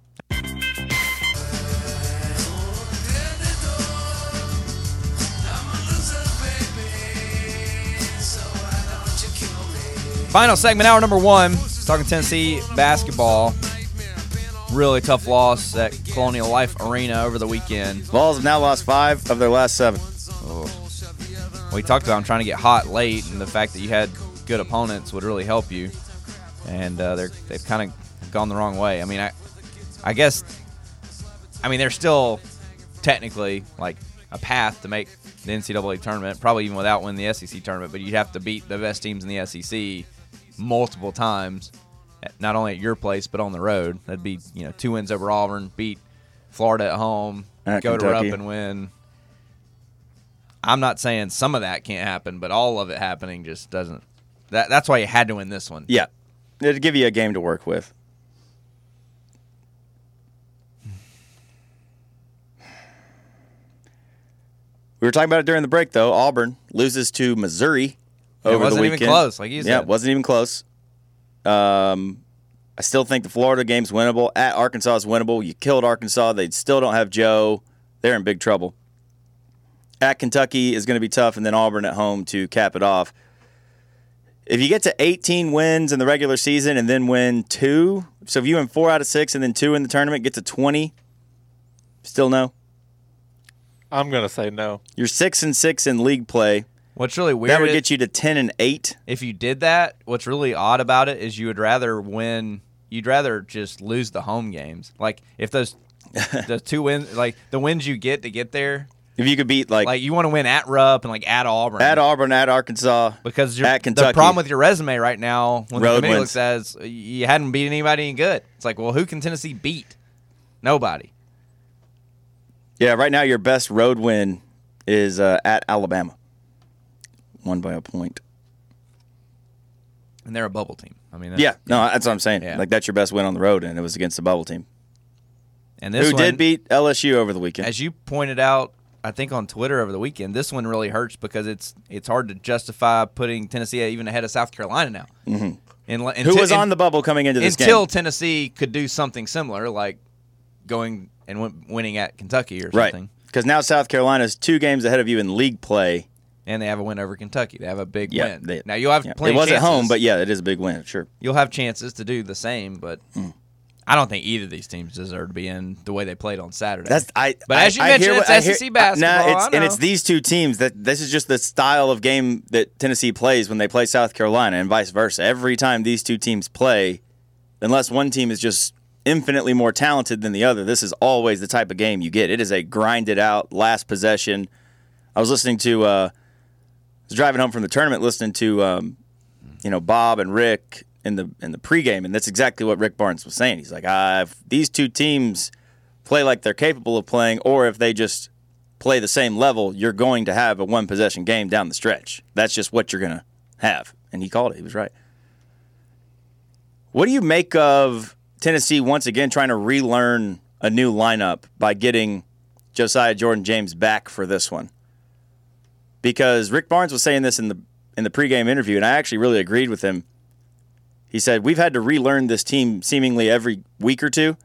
Final segment, hour number one. Talking Tennessee basketball. Really tough loss at Colonial Life Arena over the weekend. Vols have now lost five of their last seven. Oh. We talked about them trying to get hot late, and the fact that you had good opponents would really help you. And uh, they're they've kind of gone the wrong way. I mean, I I guess I mean they're still technically like a path to make the N C double A tournament, probably even without winning the S E C tournament. But you'd have to beat the best teams in the S E C multiple times, not only at your place but on the road. That'd be you know two wins over Auburn, beat Florida at home, At go Kentucky. to Rupp and win. I'm not saying some of that can't happen, but all of it happening just doesn't. That that's why you had to win this one. Yeah. It'd give you a game to work with. We were talking about it during the break, though. Auburn loses to Missouri It over wasn't the even weekend. close, like you Yeah, said. it wasn't even close. Um, I still think the Florida game's winnable. At Arkansas is winnable. You killed Arkansas. They still don't have Joe. They're in big trouble. At Kentucky is going to be tough, and then Auburn at home to cap it off. if you get to eighteen wins in the regular season and then win two, so if you win four out of six and then two in the tournament, get to twenty, still no? I'm going to say no. You're six and six in league play. What's really weird That would is- get you to ten and eight. If you did that, what's really odd about it is you would rather win. You'd rather just lose the home games. Like if those the two wins, like the wins you get to get there. If you could beat like like you want to win at Rupp and like at Auburn, at Auburn, at Arkansas, because you're, at Kentucky. the problem with your resume right now, when Road the committee wins. looks at is you hadn't beat anybody any good. It's like, well, who can Tennessee beat? Nobody. Yeah, right now your best road win is uh, at Alabama. Won by a point. And they're a bubble team. I mean, that's, Yeah, no, that's what I'm saying. Yeah. Like that's your best win on the road, and it was against the bubble team, and this who one, did beat L S U over the weekend. as you pointed out, I think on Twitter over the weekend, this one really hurts because it's it's hard to justify putting Tennessee even ahead of South Carolina now. Mm-hmm. And, and Who was on the bubble coming into this until game? Tennessee could do something similar, like going and win, winning at Kentucky or Right, something. because now South Carolina's two games ahead of you in league play. And they have a win over Kentucky. They have a big Yeah, win. they- now you'll have yeah. plenty. It was of at home, chances. but yeah, it is a big win. Sure. You'll have chances to do the same, but Mm. I don't think either of these teams deserve to be in the way they played on Saturday. That's I. But I, as you I mentioned, hear it's what- I S E C hear- basketball. Nah, it's, I and it's know. these two teams that this is just the style of game that Tennessee plays when they play South Carolina, and vice versa. Every time these two teams play, unless one team is just infinitely more talented than the other, this is always the type of game you get. It is a grinded out last possession. I was listening to. Uh, I was driving home from the tournament, listening to um, you know Bob and Rick in the in the pregame, and that's exactly what Rick Barnes was saying. He's like, ah, if these two teams play like they're capable of playing, or if they just play the same level, you're going to have a one possession game down the stretch. That's just what you're gonna have. And he called it. He was right. What do you make of Tennessee once again trying to relearn a new lineup by getting Josiah Jordan-James back for this one? Because Rick Barnes was saying this in the in the pregame interview, and I actually really agreed with him. He said, we've had to relearn this team seemingly every week or two.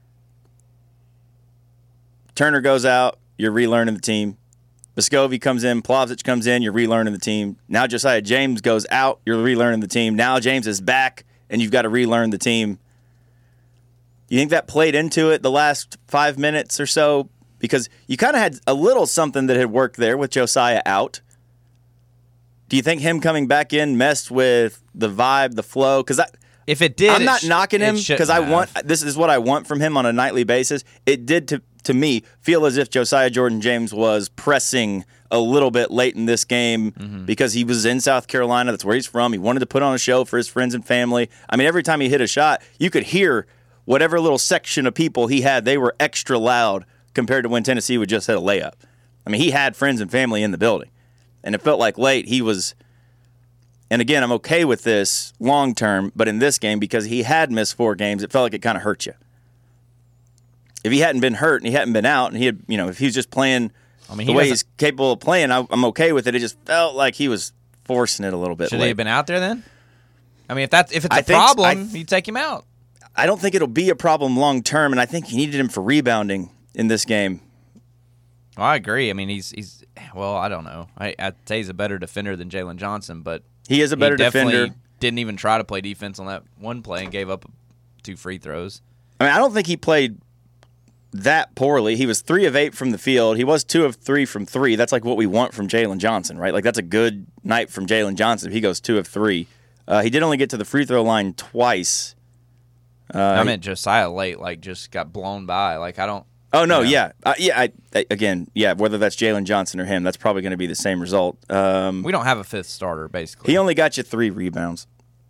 Turner goes out, you're relearning the team. Vescovi comes in, Plavsic comes in, you're relearning the team. Now Josiah James goes out, you're relearning the team. Now James is back, and you've got to relearn the team. You think that played into it the last five minutes or so? Because you kind of had a little something that had worked there with Josiah out. Do you think him coming back in messed with the vibe, the flow? Because if it did, I'm it not sh- knocking it him shouldn't because I have. want. This is what I want from him on a nightly basis. It did to to me feel as if Josiah Jordan-James was pressing a little bit late in this game Mm-hmm. because he was in South Carolina. That's where he's from. He wanted to put on a show for his friends and family. I mean, every time he hit a shot, you could hear whatever little section of people he had. They were extra loud compared to when Tennessee would just hit a layup. I mean, he had friends and family in the building, and it felt like late he was. And again, I'm okay with this long term, but in this game, because he had missed four games, it felt like it kind of hurt you. If he hadn't been hurt and he hadn't been out, and he had, you know, if he was just playing I mean, the he way doesn't- he's capable of playing, I, I'm okay with it. It just felt like he was forcing it a little bit. Should late. he have been out there then? I mean, if that's if it's I a think- problem, I- you take him out. I don't think it'll be a problem long term, and I think he needed him for rebounding in this game. Well, I agree. I mean, he's he's well, I don't know. I I'd say he's a better defender than Jalen Johnson, but He is a better definitely defender. Didn't even try to play defense on that one play and gave up two free throws. I mean, I don't think he played that poorly. He was three of eight from the field. He was two of three from three. That's like what we want from Jalen Johnson, right? Like that's a good night from Jalen Johnson if he goes two of three. Uh, he did only get to the free throw line twice. Uh, I meant Josiah late, like just got blown by. Like I don't. Oh no, you know. yeah, uh, yeah. I, I, again, yeah. Whether that's Jalen Johnson or him, that's probably going to be the same result. Um, We don't have a fifth starter, basically. he only got you three rebounds.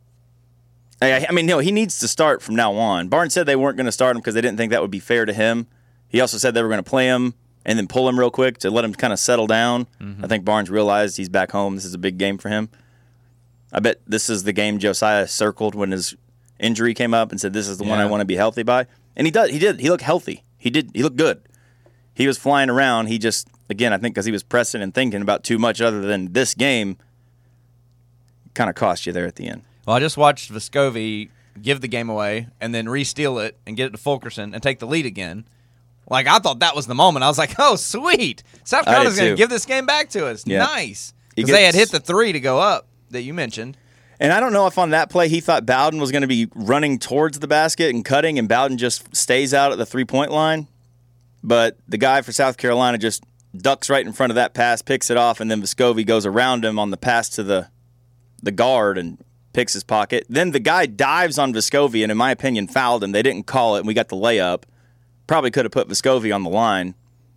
I, I mean, no, he needs to start from now on. Barnes said they weren't going to start him because they didn't think that would be fair to him. He also said they were going to play him and then pull him real quick to let him kind of settle down. Mm-hmm. I think Barnes realized he's back home. This is a big game for him. I bet this is the game Josiah circled when his injury came up and said, "This is the one I Yeah. want to be healthy by." And he does. He did. He looked healthy. He did. He looked good. He was flying around. He just, again, I think because he was pressing and thinking about too much other than this game, kind of cost you there at the end. Well, I just watched Vescovi give the game away and then re-steal it and get it to Fulkerson and take the lead again. Like, I thought that was the moment. I was like, oh, sweet. South Carolina's did going to too. give this game back to us. Yeah. Nice. He Because they had gets- hit the three to go up that you mentioned. And I don't know if on that play he thought Bowden was going to be running towards the basket and cutting, and Bowden just stays out at the three-point line. But the guy for South Carolina just ducks right in front of that pass, picks it off, and then Vescovi goes around him on the pass to the the guard and picks his pocket. Then the guy dives on Vescovi and, in my opinion, fouled him. They didn't call it, and we got the layup. Probably could have put Vescovi on the line.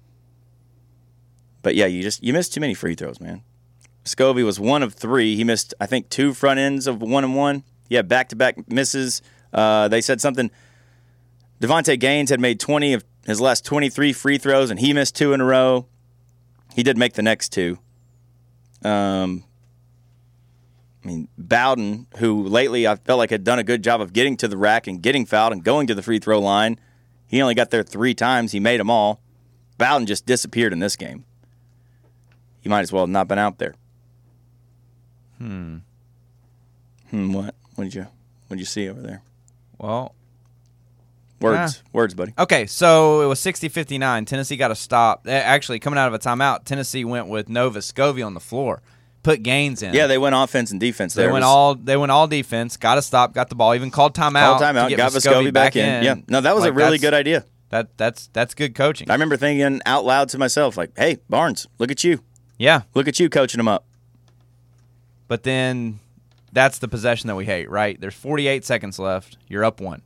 But, yeah, you just you missed too many free throws, man. Vescovi was one of three. He missed, I think, two front ends of one and one. Yeah, back-to-back misses. Uh, they said something. Devontae Gaines had made twenty of his last twenty-three free throws, and he missed two in a row. He did make the next two. Um, I mean, Bowden, who lately I felt like had done a good job of getting to the rack and getting fouled and going to the free throw line, he only got there three times. He made them all. Bowden just disappeared in this game. He might as well have not been out there. Hmm. Hmm. What? What did you? What did you see over there? Well, words, uh, words, buddy. Okay, so it was sixty fifty-nine. Tennessee got a stop. Actually, coming out of a timeout, Tennessee went with no Vescovi on the floor, put Gaines in. Yeah, they went offense and defense. They there. went was, all. They went all defense. Got a stop. Got the ball. Even called timeout. Called timeout. Got Vescovi, Vescovi back, back in. in. Yeah. No, that was like, a really good idea. That that's that's good coaching. I remember thinking out loud to myself, like, "Hey, Barnes, look at you. Yeah, look at you coaching them up." But then. That's the possession that we hate, right? There's forty-eight seconds left. You're up one.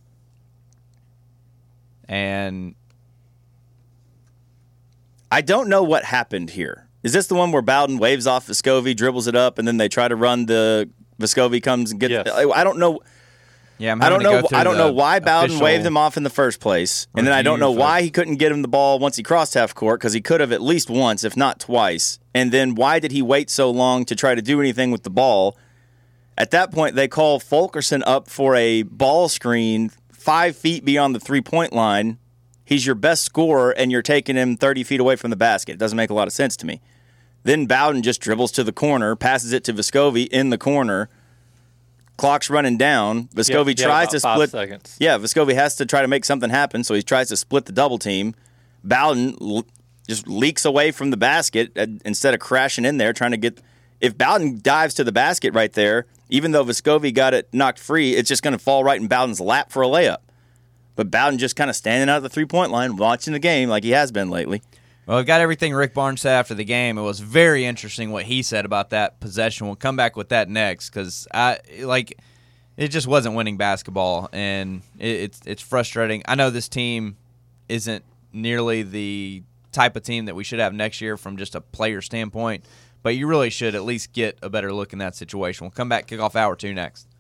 And I don't know what happened here. Is this the one where Bowden waves off Vescovi, dribbles it up, and then they try to run the Vescovi comes and gets yes. I don't know. Yeah, I'm I don't know I don't know why Bowden official... waved him off in the first place. And then I don't know why he couldn't get him the ball once he crossed half court, because he could have at least once, if not twice. And then why did he wait so long to try to do anything with the ball? At that point, they call Fulkerson up for a ball screen five feet beyond the three-point line. He's your best scorer, and you're taking him thirty feet away from the basket. It doesn't make a lot of sense to me. Then Bowden just dribbles to the corner, passes it to Vescovi in the corner. Clock's running down. Vescovi yeah, tries to split. Seconds. Yeah, Vescovi has to try to make something happen, so he tries to split the double team. Bowden l- just leaks away from the basket uh, instead of crashing in there trying to get. If Bowden dives to the basket right there, even though Vescovi got it knocked free, it's just going to fall right in Bowden's lap for a layup. But Bowden just kind of standing out at the three-point line, watching the game like he has been lately. Well, I've got everything Rick Barnes said after the game. It was very interesting what he said about that possession. We'll come back with that next because I like it just wasn't winning basketball, and it, it's it's frustrating. I know this team isn't nearly the type of team that we should have next year from just a player standpoint. But you really should at least get a better look in that situation. We'll come back, kick off hour two next.